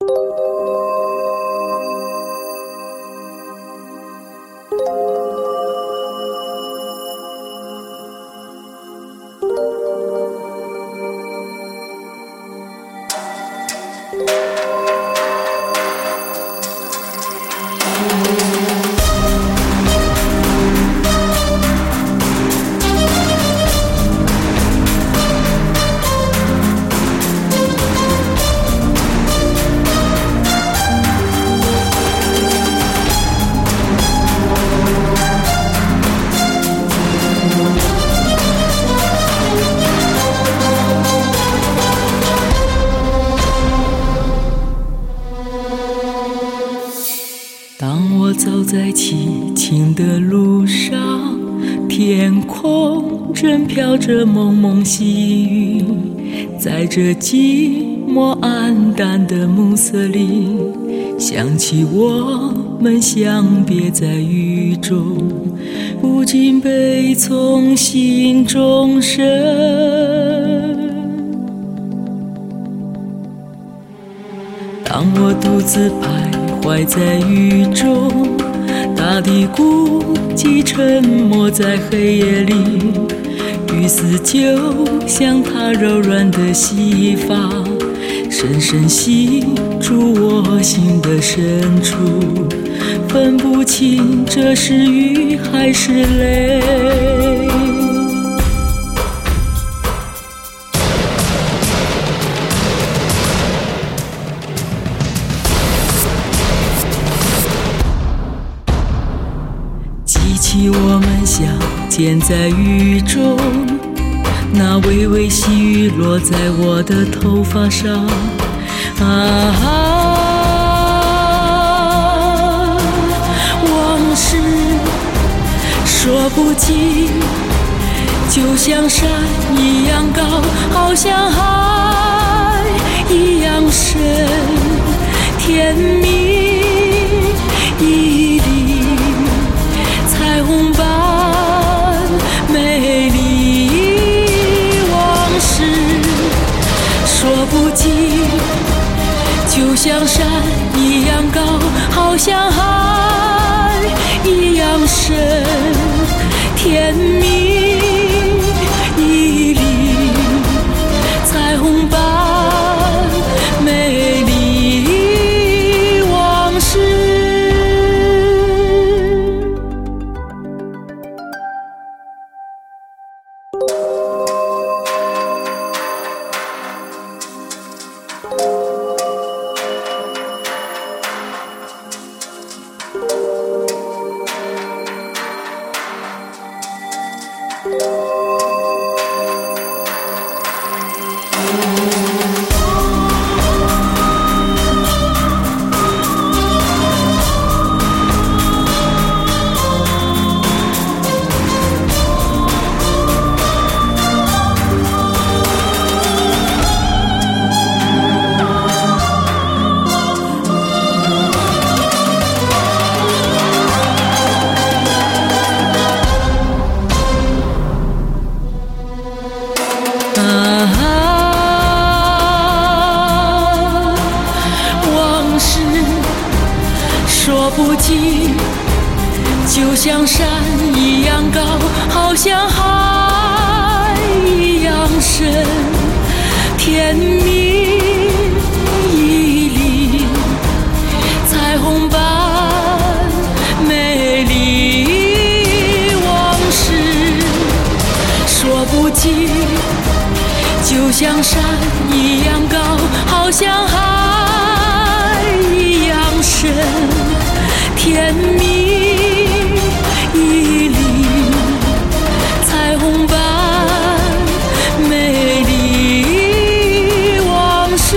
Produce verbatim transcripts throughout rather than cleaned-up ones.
当我走在凄清的路上，天空正飘着蒙蒙细雨，在这寂寞暗淡的暮色里，想起我们相别在雨中，不禁悲从心中生。当我独自徘徊在雨中，大地孤寂沉默在黑夜里，雨丝就像她柔软的细发，深深吸住我心的深处，分不清这是雨还是泪。记起我们相见在雨中，那微微细雨落在我的头发上，啊，往事说不尽，就像山一样高，好像海一样深，甜蜜一粒彩虹般美丽，往事说不尽，就像山一样高，好像海一样深，甜蜜一粒彩虹般美丽，往事说不尽，就像山一样高，好像海一样深，甜蜜一粒彩虹般美丽，往事说不尽，就像山一样高，好像海一样深，甜蜜一粒彩虹般美丽，往事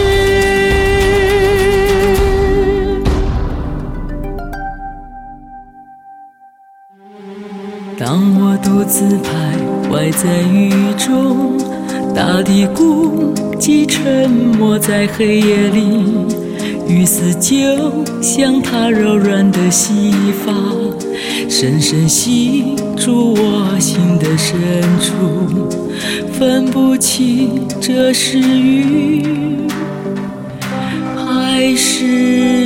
当我独自徘徊在雨中，大地孤寂沉默在黑夜里，雨丝就像她柔软的细发，深深吸住我心的深处，分不清这是雨还的事。